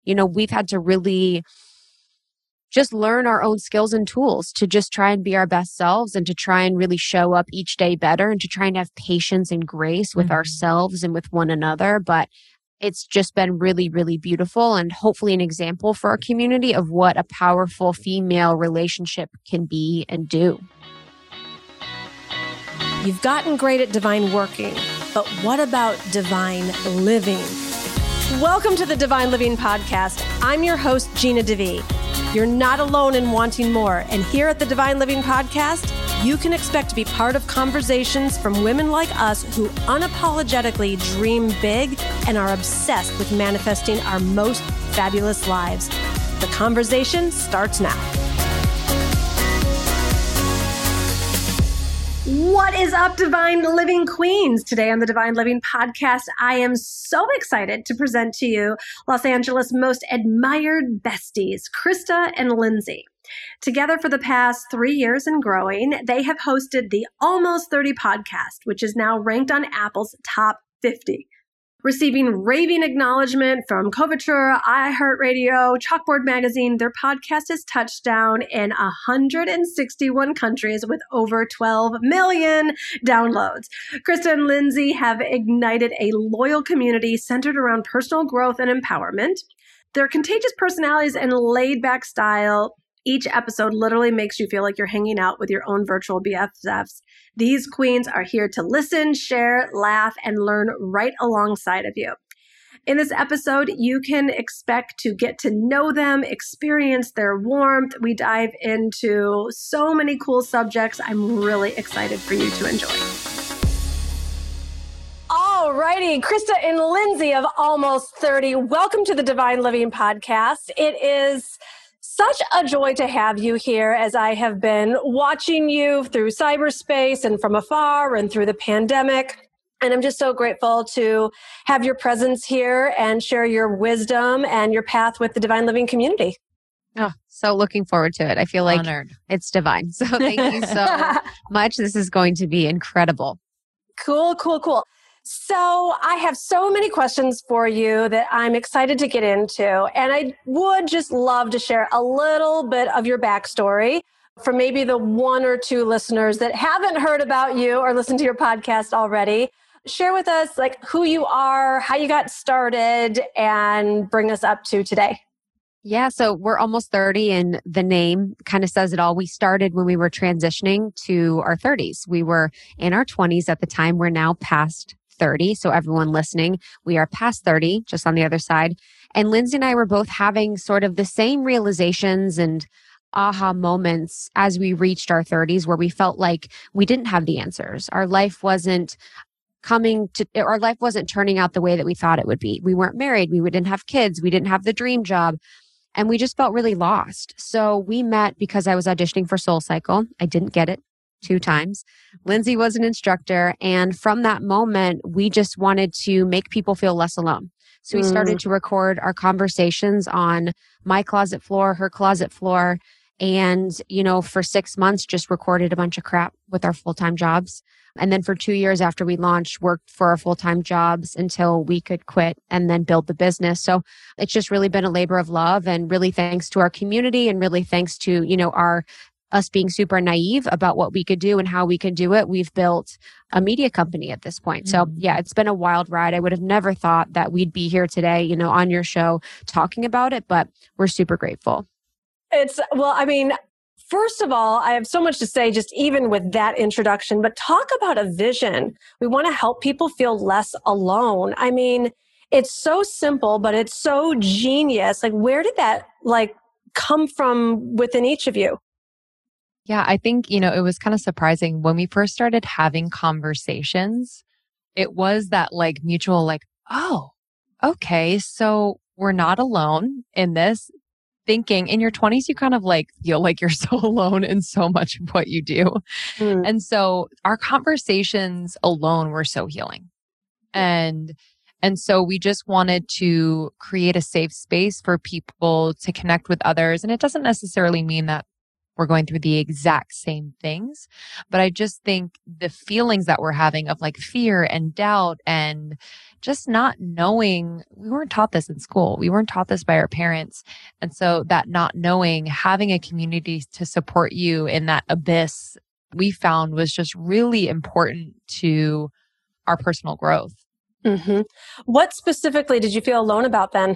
we've had to really just learn our own skills and tools to just try and be our best selves and to try and really show up each day better and to try and have patience and grace with ourselves and with one another. But it's just been really, really beautiful and hopefully an example for our community of what a powerful female relationship can be and do. You've gotten great at divine working, but what about divine living? Welcome to the Divine Living Podcast. I'm your host, Gina DeVee. You're not alone in wanting more. And here at the Divine Living Podcast, you can expect to be part of conversations from women like us who unapologetically dream big and are obsessed with manifesting our most fabulous lives. The conversation starts now. What is up, Divine Living Queens? Today on the Divine Living Podcast, I am so excited to present to you Los Angeles' most admired besties, Krista and Lindsay. Together for the past 3 years and growing, they have hosted the Almost 30 podcast, which is now ranked on Apple's top 50. Receiving raving acknowledgement from Coverture, iHeartRadio, Chalkboard Magazine, their podcast has touched down in 161 countries with over 12 million downloads. Krista and Lindsay have ignited a loyal community centered around personal growth and empowerment. Their contagious personalities and laid-back style, each episode literally makes you feel like you're hanging out with your own virtual BFFs. These queens are here to listen, share, laugh, and learn right alongside of you. In this episode, you can expect to get to know them, experience their warmth. We dive into so many cool subjects. I'm really excited for you to enjoy. All righty, Krista and Lindsay of Almost 30, welcome to the Divine Living Podcast. It is such a joy to have you here as I have been watching you through cyberspace and from afar and through the pandemic. And I'm just so grateful to have your presence here and share your wisdom and your path with the Divine Living community. Oh, so looking forward to it. I feel like Honored. It's divine. So thank you so much. This is going to be incredible. Cool. So I have so many questions for you that I'm excited to get into. And I would just love to share a little bit of your backstory for maybe the one or two listeners that haven't heard about you or listened to your podcast already. Share with us like who you are, how you got started, and bring us up to today. Yeah, so we're almost 30 and the name kind of says it all. We started when we were transitioning to our 30s. We were in our 20s at the time. We're now past 30. So everyone listening, we are past 30, just on the other side. And Lindsay and I were both having sort of the same realizations and aha moments as we reached our 30s where we felt like we didn't have the answers. Our life wasn't turning out the way that we thought it would be. We weren't married. We didn't have kids. We didn't have the dream job. And we just felt really lost. So we met because I was auditioning for SoulCycle. I didn't get it 2 times. Lindsay was an instructor. And from that moment, we just wanted to make people feel less alone. So we started to record our conversations on my closet floor, her closet floor. And, for 6 months, just recorded a bunch of crap with our full-time jobs. And then for 2 years after we launched, worked for our full-time jobs until we could quit and then build the business. So it's just really been a labor of love, and really thanks to our community and really thanks to, us being super naive about what we could do and how we could do it. We've built a media company at this point. So yeah, it's been a wild ride. I would have never thought that we'd be here today, on your show talking about it, but we're super grateful. First of all, I have so much to say just even with that introduction, but talk about a vision. We want to help people feel less alone. I mean, it's so simple, but it's so genius. Like, where did that come from within each of you? Yeah, I think, it was kind of surprising when we first started having conversations. It was that mutual, oh, okay, so we're not alone in this. Thinking in your 20s, you kind of feel like you're so alone in so much of what you do. And so our conversations alone were so healing. And so we just wanted to create a safe space for people to connect with others. And it doesn't necessarily mean that we're going through the exact same things. But I just think the feelings that we're having of like fear and doubt and just not knowing, we weren't taught this in school. We weren't taught this by our parents. And so that not knowing, having a community to support you in that abyss, we found was just really important to our personal growth. Mm-hmm. What specifically did you feel alone about then?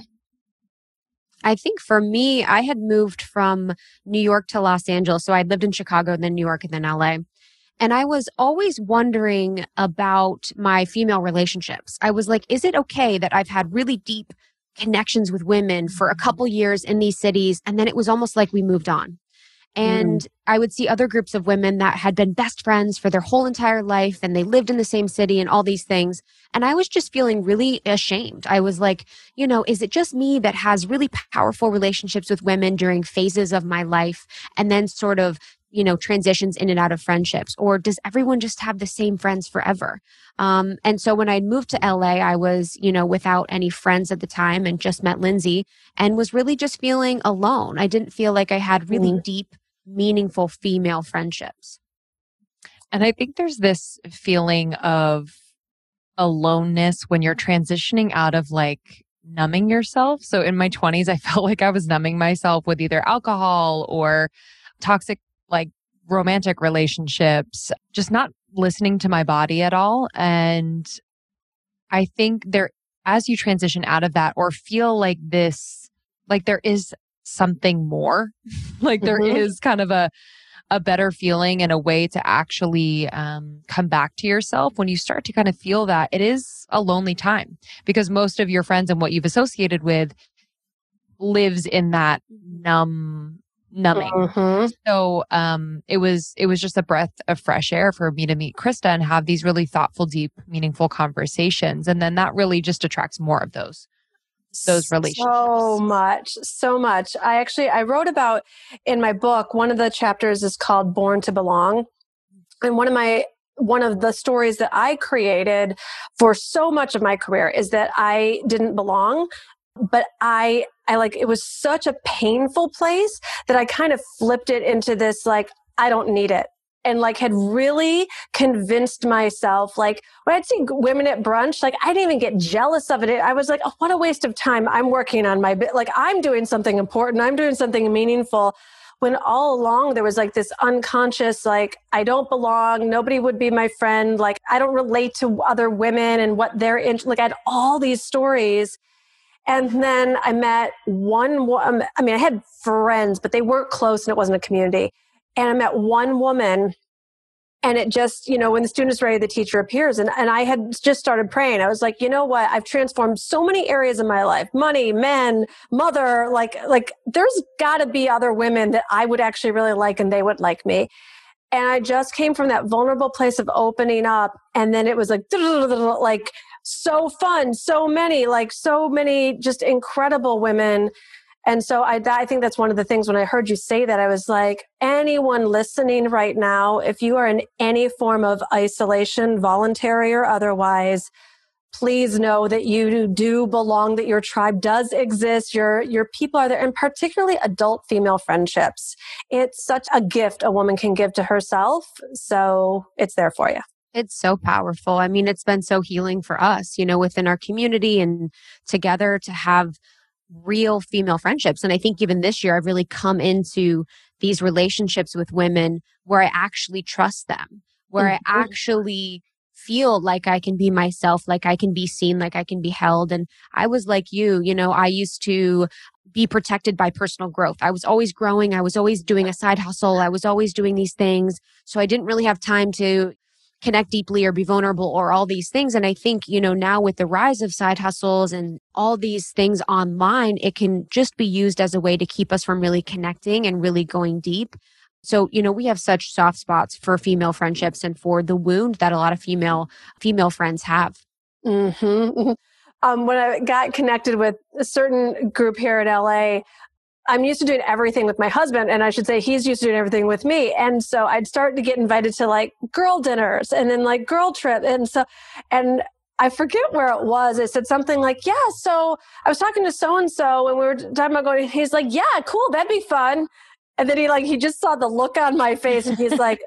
I think for me, I had moved from New York to Los Angeles. So I lived in Chicago, then New York, and then LA. And I was always wondering about my female relationships. I was like, is it okay that I've had really deep connections with women for a couple years in these cities? And then it was almost like we moved on. And I would see other groups of women that had been best friends for their whole entire life and they lived in the same city and all these things. And I was just feeling really ashamed. I was like, is it just me that has really powerful relationships with women during phases of my life and then sort of, transitions in and out of friendships? Or does everyone just have the same friends forever? And so when I moved to LA, I was, without any friends at the time and just met Lindsay and was really just feeling alone. I didn't feel like I had really deep, meaningful female friendships. And I think there's this feeling of aloneness when you're transitioning out of like numbing yourself. So in my 20s, I felt like I was numbing myself with either alcohol or toxic, like romantic relationships, just not listening to my body at all. And I think as you transition out of that or feel like this, like there is something more, like there is kind of a better feeling and a way to actually come back to yourself. When you start to kind of feel that, it is a lonely time because most of your friends and what you've associated with lives in that numbing. So it was just a breath of fresh air for me to meet Krista and have these really thoughtful, deep, meaningful conversations. And then that really just attracts more of those relationships. So much. I wrote about in my book, one of the chapters is called Born to Belong. And one of the stories that I created for so much of my career is that I didn't belong, but I like, it was such a painful place that I kind of flipped it into this, like, I don't need it. And like had really convinced myself, like when I'd see women at brunch, like I didn't even get jealous of it. I was like, oh, what a waste of time. I'm working on like I'm doing something important. I'm doing something meaningful. When all along there was like this unconscious, like I don't belong. Nobody would be my friend. Like I don't relate to other women and what they're in. Like I had all these stories. And then I met I had friends, but they weren't close and it wasn't a community. And I met one woman and it just, when the student is ready, the teacher appears. And I had just started praying. I was like, you know what? I've transformed so many areas of my life, money, men, mother, like there's gotta be other women that I would actually really like and they would like me. And I just came from that vulnerable place of opening up. And then it was like so fun, so many just incredible women. And so I think that's one of the things when I heard you say that, I was like, anyone listening right now, if you are in any form of isolation, voluntary or otherwise, please know that you do belong, that your tribe does exist, your people are there, and particularly adult female friendships. It's such a gift a woman can give to herself. So it's there for you. It's so powerful. I mean, it's been so healing for us, within our community and together to have real female friendships. And I think even this year, I've really come into these relationships with women where I actually trust them, where I actually feel like I can be myself, like I can be seen, like I can be held. And I was like you, I used to be protected by personal growth. I was always growing. I was always doing a side hustle. I was always doing these things. So I didn't really have time to connect deeply or be vulnerable or all these things. And I think, now with the rise of side hustles and all these things online, it can just be used as a way to keep us from really connecting and really going deep. So, we have such soft spots for female friendships and for the wound that a lot of female friends have. Mm-hmm. When I got connected with a certain group here in LA, I'm used to doing everything with my husband, and I should say he's used to doing everything with me. And so I'd start to get invited to like girl dinners and then like girl trip. And I forget where it was. It said something like, yeah, so I was talking to so-and-so and we were talking about going, he's like, yeah, cool. That'd be fun. And then he just saw the look on my face and he's like,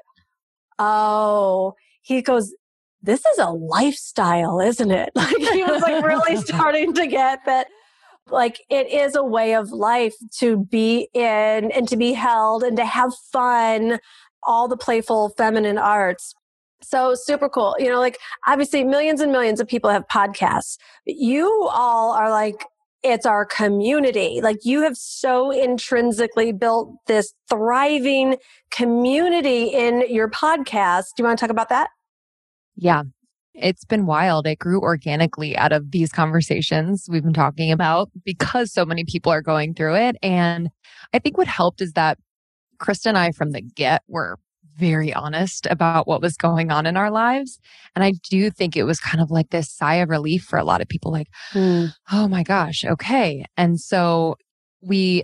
oh, he goes, this is a lifestyle, isn't it? Like he was like really starting to get that. Like it is a way of life to be in and to be held and to have fun, all the playful feminine arts. So super cool. Like obviously millions and millions of people have podcasts, but you all are like, it's our community. Like you have so intrinsically built this thriving community in your podcast. Do you want to talk about that? Yeah. It's been wild. It grew organically out of these conversations we've been talking about because so many people are going through it. And I think what helped is that Krista and I from the get were very honest about what was going on in our lives. And I do think it was kind of like this sigh of relief for a lot of people, like, oh my gosh, okay. And so we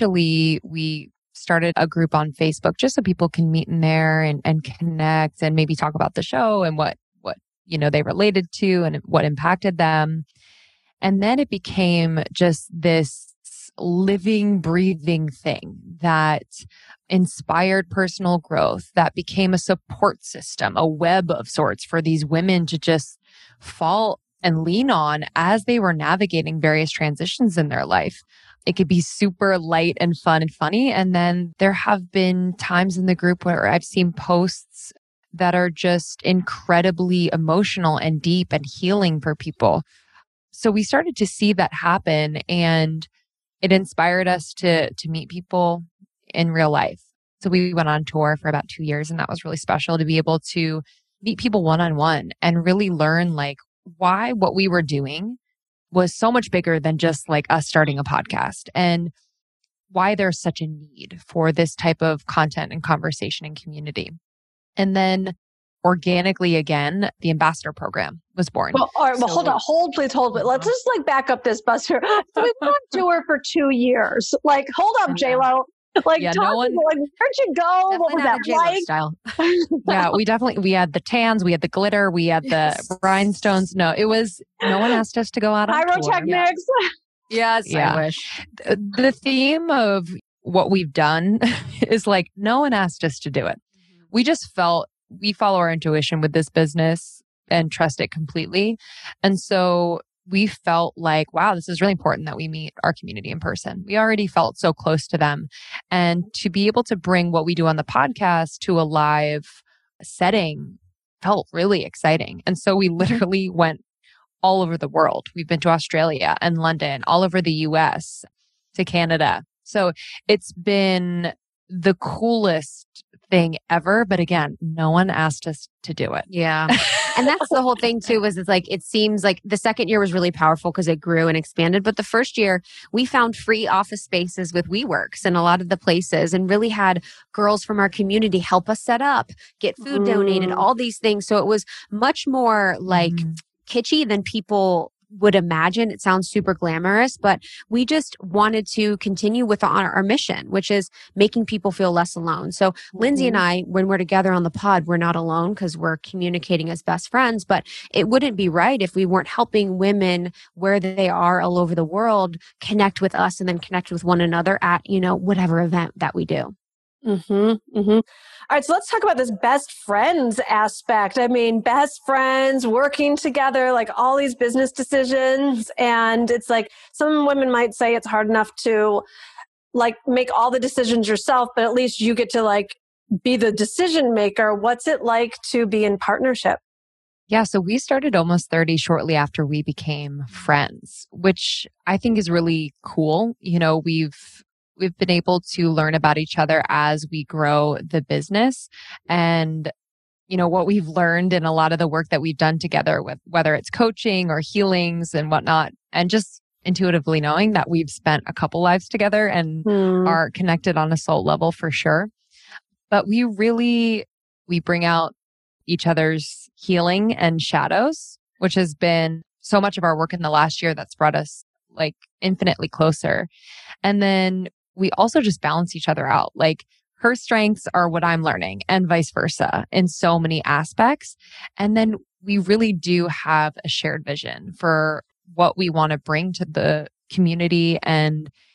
started a group on Facebook just so people can meet in there and connect and maybe talk about the show and what they related to and what impacted them. And then it became just this living, breathing thing that inspired personal growth, that became a support system, a web of sorts for these women to just fall and lean on as they were navigating various transitions in their life. It could be super light and fun and funny. And then there have been times in the group where I've seen posts that are just incredibly emotional and deep and healing for people. So we started to see that happen, and it inspired us to meet people in real life. So we went on tour for about 2 years, and that was really special to be able to meet people one-on-one and really learn like why what we were doing was so much bigger than just like us starting a podcast, and why there's such a need for this type of content and conversation and community. And then organically again, the ambassador program was born. Well, all right, please hold. But let's just like back up this bus here. So we've been on tour for 2 years. Like, hold up, J-Lo. Like, where'd you go? What was that like? Style. Yeah, we had the tans, we had the glitter, we had the rhinestones. No one asked us to go out on Pyrotechnics. Yes, yeah. I wish. The theme of what we've done is like, no one asked us to do it. We just felt we follow our intuition with this business and trust it completely. And so we felt like, wow, this is really important that we meet our community in person. We already felt so close to them. And to be able to bring what we do on the podcast to a live setting felt really exciting. And so we literally went all over the world. We've been to Australia and London, all over the US, to Canada. So it's been the coolest thing ever. But again, no one asked us to do it. Yeah. And that's the whole thing too, is it's like, it seems like the second year was really powerful because it grew and expanded. But the first year we found free office spaces with WeWorks and a lot of the places, and really had girls from our community help us set up, get food donated, all these things. So it was much more like kitschy than people would imagine. It sounds super glamorous, but we just wanted to continue with our mission, which is making people feel less alone. So Lindsay and I, when we're together on the pod, we're not alone because we're communicating as best friends, but it wouldn't be right if we weren't helping women where they are all over the world connect with us and then connect with one another at, whatever event that we do. All right, so let's talk about this best friends aspect. I mean, best friends working together, like all these business decisions. And it's like some women might say it's hard enough to like make all the decisions yourself, but at least you get to like be the decision maker. What's it like to be in partnership? Yeah, so we started Almost 30 shortly after we became friends, which I think is really cool. We've been able to learn about each other as we grow the business, and what we've learned in a lot of the work that we've done together, with whether it's coaching or healings and whatnot, and just intuitively knowing that we've spent a couple lives together and are connected on a soul level for sure. But we bring out each other's healing and shadows, which has been so much of our work in the last year that's brought us like infinitely closer. And then we also just balance each other out. Like her strengths are what I'm learning and vice versa in so many aspects. And then we really do have a shared vision for what we want to bring to the community and,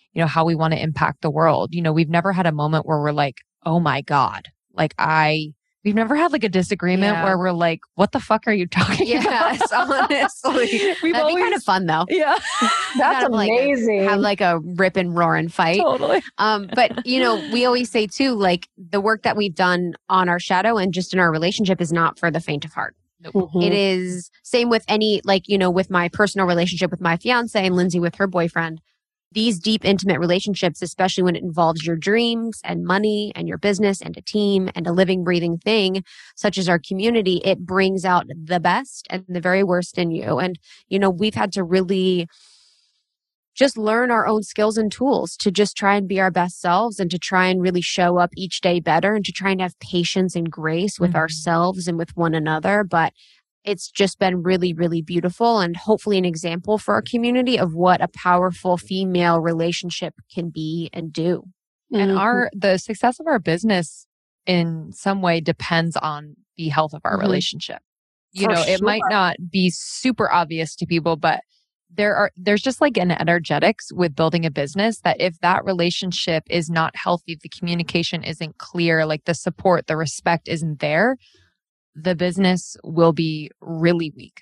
how we want to impact the world. We've never had a moment where we're like, oh my God, we've never had like a disagreement where we're like, what the fuck are you talking about? Yes, honestly. That'd be kind of fun though. Yeah. That's amazing. Have like a rip and roar and fight. Totally. But we always say too, like the work that we've done on our shadow and just in our relationship is not for the faint of heart. Mm-hmm. It is same with any, with my personal relationship with my fiance and Lindsay with her boyfriend. These deep, intimate relationships, especially when it involves your dreams and money and your business and a team and a living, breathing thing, such as our community, it brings out the best and the very worst in you. And, we've had to really just learn our own skills and tools to just try and be our best selves and to try and really show up each day better and to try and have patience and grace with ourselves and with one another. But it's just been really, really beautiful and hopefully an example for our community of what a powerful female relationship can be and do. And the success of our business in some way depends on the health of our relationship. It might not be super obvious to people, but there's just like an energetics with building a business that if that relationship is not healthy, if the communication isn't clear, like the support, the respect isn't there, the business will be really weak.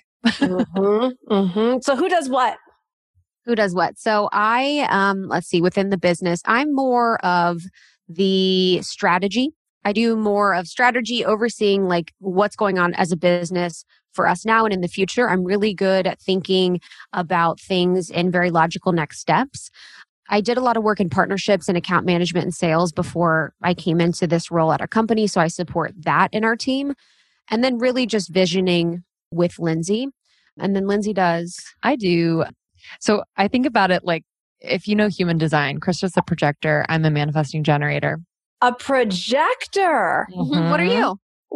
So who does what? Who does what? So I, let's see, within the business, I'm more of the strategy. I do more of strategy, overseeing like what's going on as a business for us now and in the future. I'm really good at thinking about things in very logical next steps. I did a lot of work in partnerships and account management and sales before I came into this role at our company. So I support that in our team. And then really just visioning with Lindsay. And then Lindsay does. I do. So I think about it like, if you know human design, Krista's a projector. I'm a manifesting generator. A projector. Mm-hmm. What are you?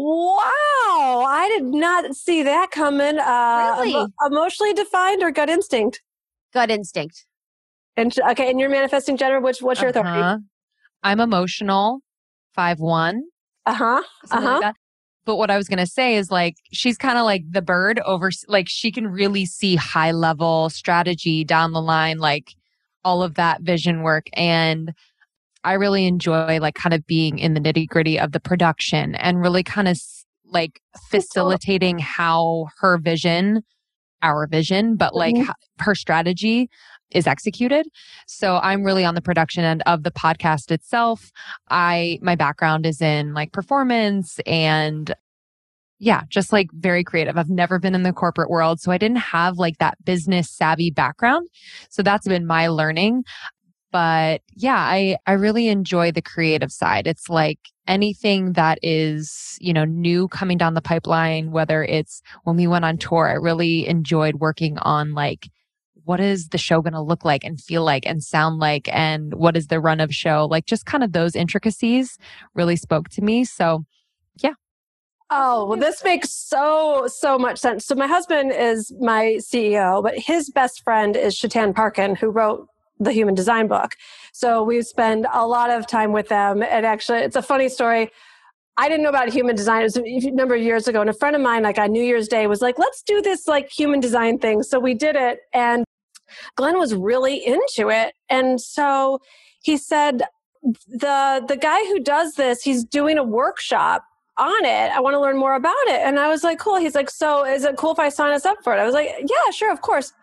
Wow. I did not see that coming. Really? Emotionally defined or gut instinct? Gut instinct. And you're manifesting generator. What's your authority? I'm emotional, 5'1". Like that. But what I was going to say is like, she's kind of like the bird over, like she can really see high level strategy down the line, like all of that vision work. And I really enjoy like kind of being in the nitty gritty of the production and really kind of like facilitating how her vision, our vision, but like her strategy is executed. So I'm really on the production end of the podcast itself. My background is in like performance and just like very creative. I've never been in the corporate world, so I didn't have like that business savvy background. So that's been my learning. But I really enjoy the creative side. It's like anything that is, new coming down the pipeline, whether it's when we went on tour, I really enjoyed working on like, what is the show going to look like and feel like and sound like? And what is the run of show? Like just kind of those intricacies really spoke to me. So, yeah. Oh, well, this makes so much sense. So my husband is my CEO, but his best friend is Chetan Parkin, who wrote the Human Design book. So we spend a lot of time with them. And actually, it's a funny story. I didn't know about human design. It was a number of years ago. And a friend of mine, like on New Year's Day, was like, let's do this like human design thing. So we did it. And Glenn was really into it. And so he said, the guy who does this, he's doing a workshop on it. I want to learn more about it. And I was like, cool. He's like, so is it cool if I sign us up for it? I was like, yeah, sure. Of course.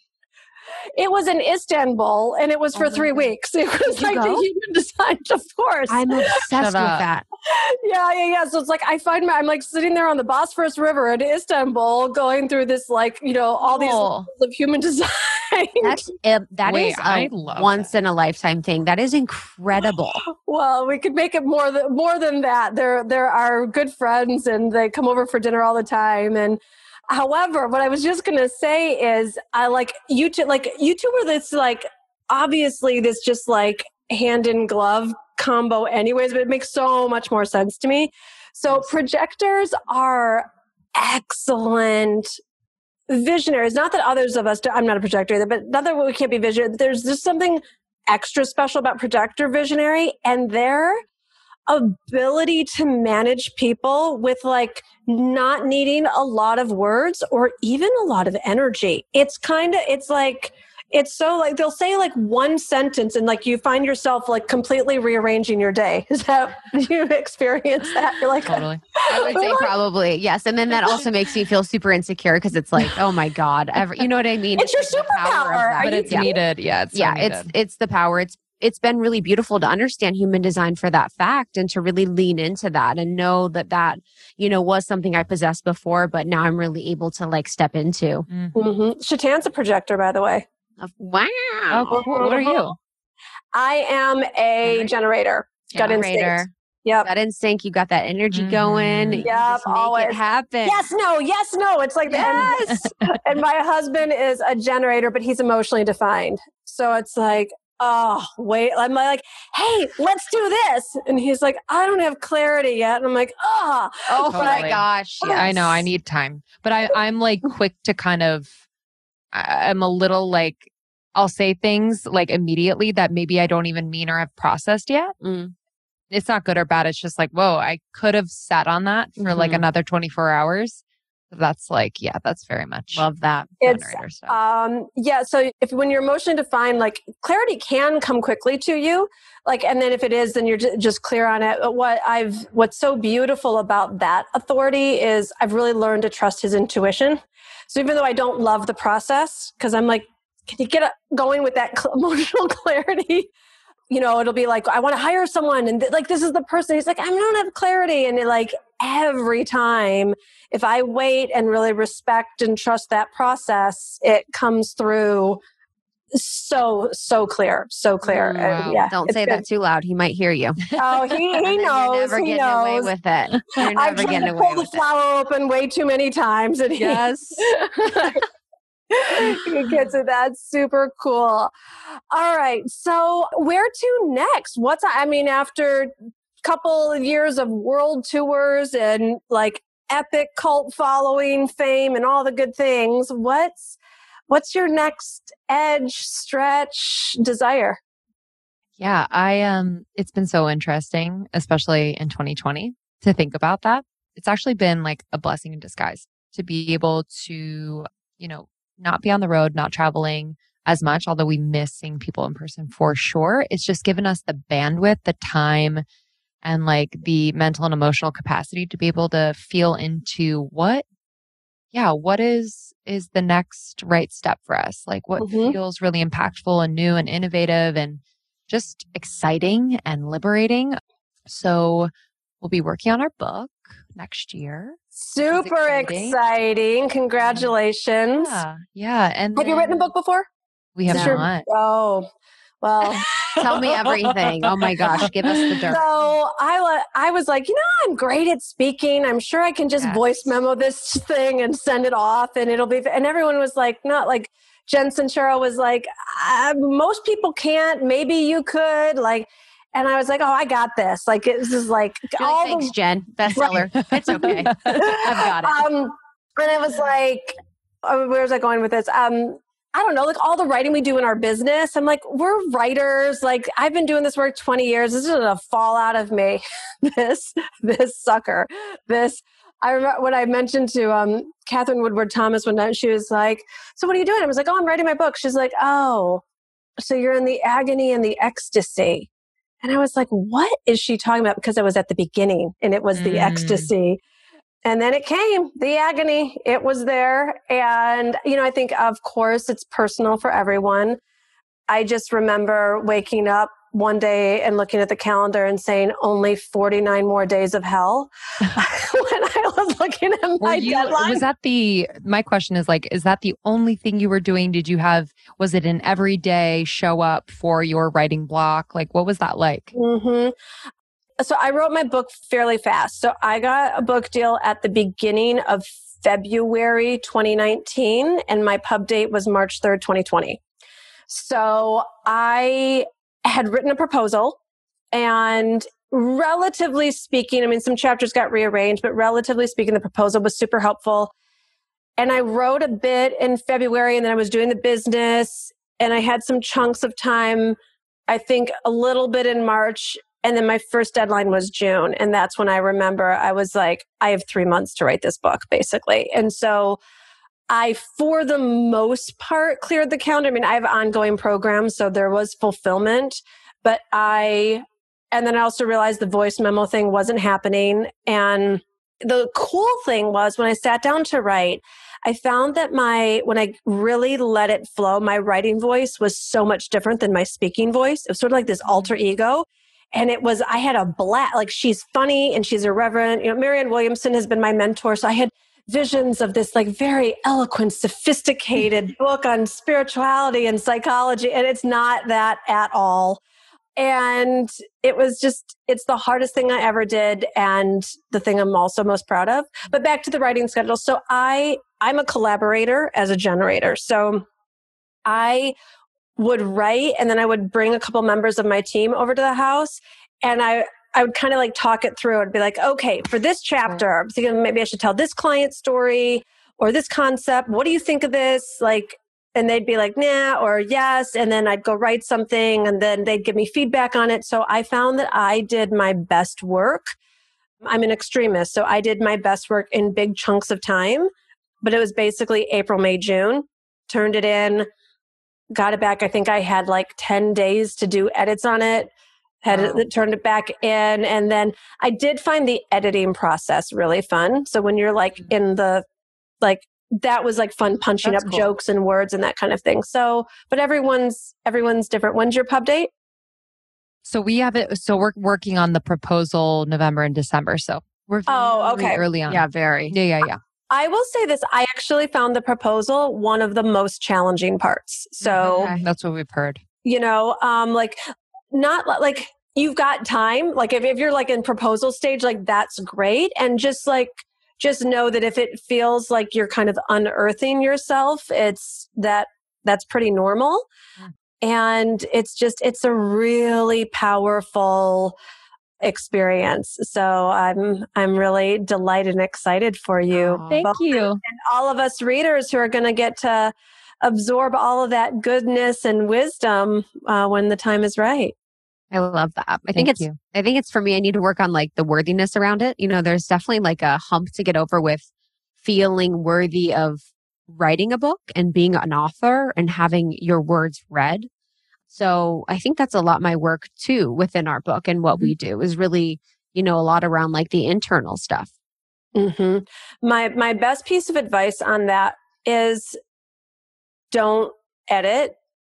It was in Istanbul and it was for 3 weeks. It was like the human design, of course. I'm obsessed with that. Yeah. So it's like, I'm like sitting there on the Bosphorus River in Istanbul going through this, like, all these levels of human design. That is a once in a lifetime thing. That is incredible. Well, we could make it more than that. They're our good friends and they come over for dinner all the time. And however, what I was just going to say is I like you two were this like, obviously this just like hand in glove combo anyways, but it makes so much more sense to me. So projectors are excellent visionaries. Not that others of us I'm not a projector either, but not that we can't be visionary. There's just something extra special about projector visionary and their ability to manage people with like not needing a lot of words or even a lot of energy. It's like it's so like they'll say like one sentence and like you find yourself like completely rearranging your day. Is that, do you experience that? You're like, Totally. I would say probably, yes. And then that also makes me feel super insecure because it's like, oh my God, you know what I mean? It's your like the power of superpower. that. But it's Yeah. needed. Yeah. It's so needed. It's the power. It's been really beautiful to understand human design for that fact and to really lean into that and know that, you know, was something I possessed before, but now I'm really able to like step into. Mm-hmm. Shatan's a projector, by the way. Wow. Oh, cool. What are you? I am a generator. Gut instinct. Yep. Gut instinct. You got that energy going. You Yep, just make always. it happen. Yes, no. It's like, yes. And my husband is a generator, but he's emotionally defined. So it's like, oh, wait. I'm like, hey, let's do this. And he's like, I don't have clarity yet. And I'm like, oh Totally. my gosh. Yeah, I know. I need time. But I'm like quick to kind of, I'm a little like, I'll say things like immediately that maybe I don't even mean or have processed yet. It's not good or bad. It's just like, whoa, I could have sat on that for like another 24 hours. That's like, yeah, that's very much Love that. generator stuff. So when you're emotionally defined, like clarity can come quickly to you. Like, and then if it is, then you're just clear on it. What's so beautiful about that authority is I've really learned to trust his intuition. So even though I don't love the process, because I'm like, can you get going with that emotional clarity? You know, it'll be like, I want to hire someone and like, this is the person. He's like, I don't have clarity. And like every time, if I wait and really respect and trust that process, it comes through so clear. Wow. Yeah, don't say that too loud. He might hear you. Oh, he knows. You're never he getting knows. away with it. You're never I've tried getting to away pull the with it. flower open way too many times. And Yes. he gets it. That's super cool. All right. So where to next? After a couple of years of world tours and like epic cult following, fame, and all the good things, what's your next edge, stretch, desire? Yeah, it's been so interesting, especially in 2020, to think about that. It's actually been like a blessing in disguise to be able to, you know, not be on the road, not traveling as much, although we miss seeing people in person for sure. It's just given us the bandwidth, the time, and like the mental and emotional capacity to be able to feel into what is the next right step for us? Like what feels really impactful and new and innovative and just exciting and liberating. So we'll be working on our book next year. Super exciting. Congratulations. Yeah. And have you written a book before? We have not. Oh, well. Tell me everything. Oh my gosh. Give us the dirt. So I was like, I'm great at speaking. I'm sure I can just voice memo this thing and send it off and it'll be, and everyone was like, not like Jen Sincero was like, most people can't, maybe you could like, and I was like, oh, I got this. Like, this is like, thanks, Jen. Bestseller. It's okay. I've got it. And I was like, where was I going with this? I don't know, like all the writing we do in our business. I'm like, we're writers. Like I've been doing this work 20 years. This is a fallout of me. this sucker. I remember when I mentioned to Catherine Woodward Thomas one night, she was like, so what are you doing? I was like, oh, I'm writing my book. She's like, oh, so you're in the agony and the ecstasy. And I was like, what is she talking about? Because I was at the beginning and it was the ecstasy. And then it came, the agony, it was there. And, I think, of course, it's personal for everyone. I just remember waking up one day and looking at the calendar and saying only 49 more days of hell when I was looking at my deadline. My question is like, is that the only thing you were doing? Was it an everyday show up for your writing block? Like, what was that like? Mm-hmm. So I wrote my book fairly fast. So I got a book deal at the beginning of February 2019, and my pub date was March 3rd, 2020. So I had written a proposal, and relatively speaking, some chapters got rearranged, but relatively speaking, the proposal was super helpful. And I wrote a bit in February, and then I was doing the business, and I had some chunks of time, I think a little bit in March. And then my first deadline was June. And that's when I remember I was like, I have 3 months to write this book, basically. And so I, for the most part, cleared the calendar. I mean, I have ongoing programs, so there was fulfillment, but and then I also realized the voice memo thing wasn't happening. And the cool thing was when I sat down to write, I found that when I really let it flow, my writing voice was so much different than my speaking voice. It was sort of like this alter ego. And I had a blast. Like, she's funny and she's irreverent. You know, Marianne Williamson has been my mentor. So I had visions of this like very eloquent, sophisticated book on spirituality and psychology. And it's not that at all. And it's the hardest thing I ever did. And the thing I'm also most proud of. But back to the writing schedule. So I'm a collaborator as a generator. So I would write, and then I would bring a couple members of my team over to the house, and I would kind of like talk it through. I'd be like, okay, for this chapter, I'm thinking maybe I should tell this client story or this concept. What do you think of this? Like, and they'd be like, nah, or yes. And then I'd go write something, and then they'd give me feedback on it. So I found that I did my best work. I'm an extremist. So I did my best work in big chunks of time, but it was basically April, May, June, turned it in, got it back. I think I had like 10 days to do edits on it, turned it back in. And then I did find the editing process really fun. So when you're like in that was like fun punching up jokes and words and that kind of thing. So, but everyone's different. When's your pub date? So we have it. So we're working on the proposal November and December. So we're okay. Early on. Yeah, very. Yeah. I will say this. I actually found the proposal one of the most challenging parts. So that's what we've heard. You know, not like you've got time. Like if you're like in proposal stage, like that's great. And just know that if it feels like you're kind of unearthing yourself, that's pretty normal. Yeah. And it's a really powerful experience. So I'm really delighted and excited for you. Oh, thank you. And all of us readers who are going to get to absorb all of that goodness and wisdom when the time is right. I love that. I think it's for me, I need to work on like the worthiness around it. You know, there's definitely like a hump to get over with feeling worthy of writing a book and being an author and having your words read. So I think that's a lot my work too within our book, and what we do is really, a lot around like the internal stuff. Mm-hmm. My best piece of advice on that is don't edit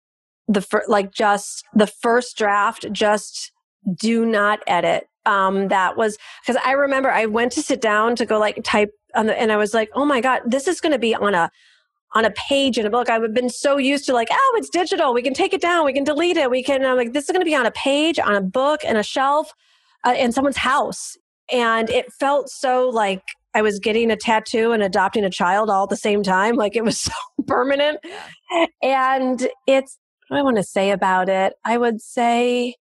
just the first draft. Just do not edit. That was because I remember I went to sit down to go like type and I was like, oh my God, this is going to be on a page in a book. I've been so used to like, oh, it's digital. We can take it down. We can delete it. We can, this is going to be on a page, on a book, and a shelf in someone's house. And it felt so like I was getting a tattoo and adopting a child all at the same time. Like it was so permanent. And what do I want to say about it? I would say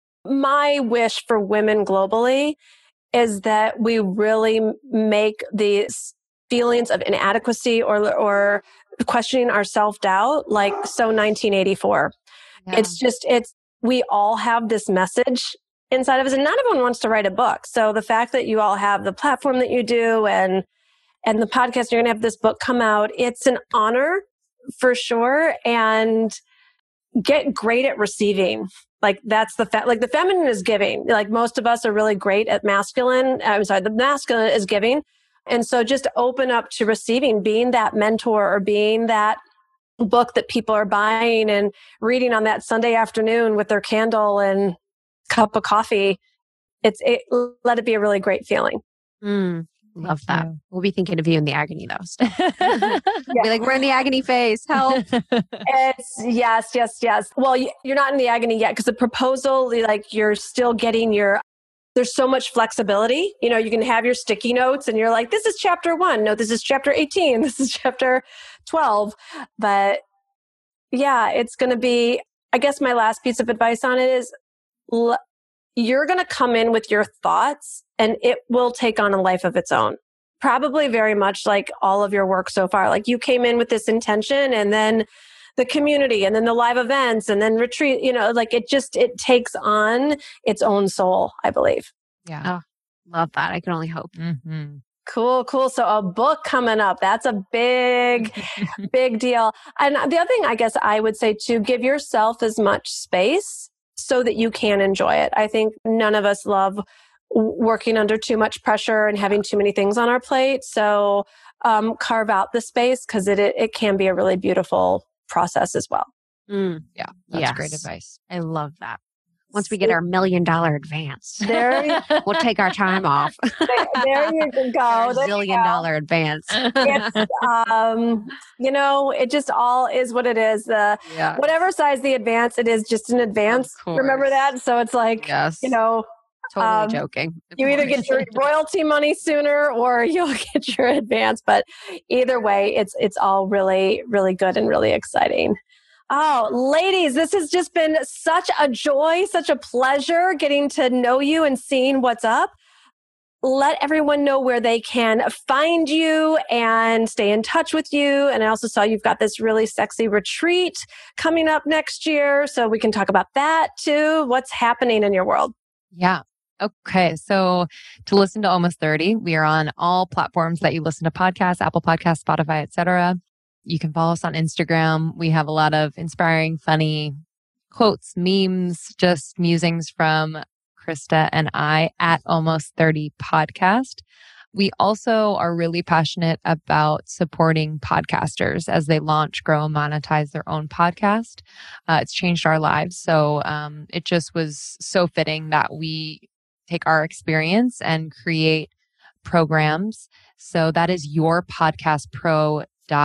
my wish for women globally is that we really make these feelings of inadequacy or questioning our self-doubt like so 1984. Yeah. We all have this message inside of us, and not everyone wants to write a book. So the fact that you all have the platform that you do and the podcast, you're going to have this book come out, it's an honor for sure. And get great at receiving. Like that's the feminine is giving. Like most of us are really great at masculine. The masculine is giving. And so just open up to receiving, being that mentor or being that book that people are buying and reading on that Sunday afternoon with their candle and cup of coffee. Let it be a really great feeling. Love that. We'll be thinking of you in the agony though. Be like, we're in the agony phase. Help. It's yes. Well, you're not in the agony yet because the proposal, like you're still getting there's so much flexibility. You can have your sticky notes and you're like, this is chapter 1. No, this is chapter 18. This is chapter 12. But yeah, it's going to be, I guess my last piece of advice on it is you're going to come in with your thoughts and it will take on a life of its own. Probably very much like all of your work so far. Like you came in with this intention and then the community and then the live events and then retreat, it takes on its own soul, I believe. Yeah. Oh, love that. I can only hope. Mm-hmm. Cool. So a book coming up. That's a big, big deal. And the other thing I guess I would say too, give yourself as much space so that you can enjoy it. I think none of us love working under too much pressure and having too many things on our plate. So carve out the space because it can be a really beautiful process as well. Yeah, that's great advice. I love that. Once we get our $1 million advance, we'll take our time off. There you go. $1 zillion advance. It just all is what it is. Whatever size the advance it is, just an advance. Remember that? So it's like, totally joking. You either get your royalty money sooner or you'll get your advance. But either way, it's all really, really good and really exciting. Oh, ladies, this has just been such a joy, such a pleasure getting to know you and seeing what's up. Let everyone know where they can find you and stay in touch with you. And I also saw you've got this really sexy retreat coming up next year. So we can talk about that too. What's happening in your world? Yeah. Okay. So to listen to Almost 30, we are on all platforms that you listen to podcasts, Apple Podcasts, Spotify, etc. You can follow us on Instagram. We have a lot of inspiring, funny quotes, memes, just musings from Krista and I at Almost 30 Podcast. We also are really passionate about supporting podcasters as they launch, grow, and monetize their own podcast. It's changed our lives. So it just was so fitting that we take our experience and create programs. So that is yourpodcastpro.com.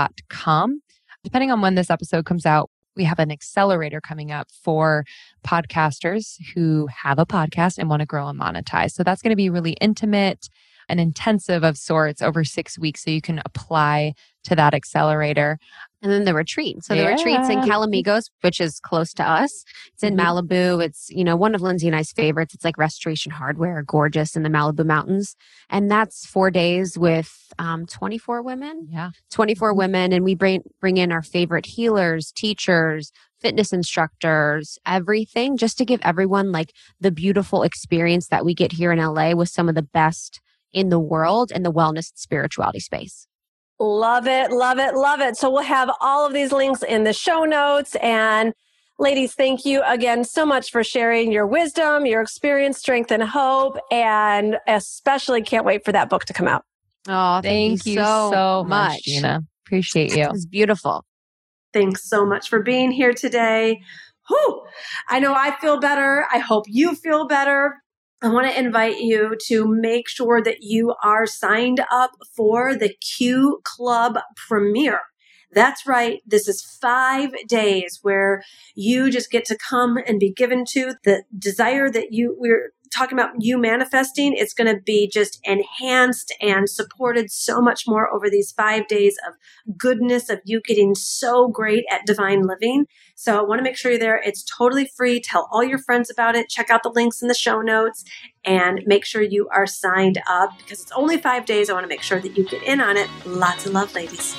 Depending on when this episode comes out, we have an accelerator coming up for podcasters who have a podcast and want to grow and monetize. So that's going to be really intimate and intensive of sorts over 6 weeks. So you can apply to that accelerator. And then the retreat. So the retreat's in Calamigos, which is close to us. It's in Malibu. It's, one of Lindsay and I's favorites. It's like Restoration Hardware, gorgeous in the Malibu Mountains. And that's 4 days with 24 women. Yeah. 24 women. And we bring in our favorite healers, teachers, fitness instructors, everything, just to give everyone like the beautiful experience that we get here in LA with some of the best in the world in the wellness and spirituality space. Love it, love it, love it. So we'll have all of these links in the show notes. And ladies, thank you again so much for sharing your wisdom, your experience, strength, and hope. And especially can't wait for that book to come out. Oh, thank you so much, Gina. Appreciate you. It was beautiful. Thanks so much for being here today. Whew. I know I feel better. I hope you feel better. I want to invite you to make sure that you are signed up for the Q Club Premiere. That's right. This is 5 days where you just get to come and be given to the desire that we're talking about you manifesting. It's going to be just enhanced and supported so much more over these 5 days of goodness, of you getting so great at divine living. So I want to make sure you're there. It's totally free. Tell all your friends about it. Check out the links in the show notes and make sure you are signed up because it's only 5 days. I want to make sure that you get in on it. Lots of love, ladies.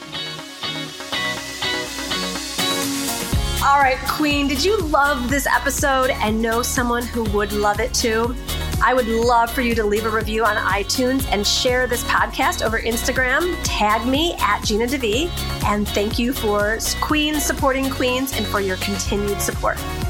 All right, Queen, did you love this episode and know someone who would love it too? I would love for you to leave a review on iTunes and share this podcast over Instagram. Tag me at Gina DeVee. And thank you for Queens supporting Queens and for your continued support.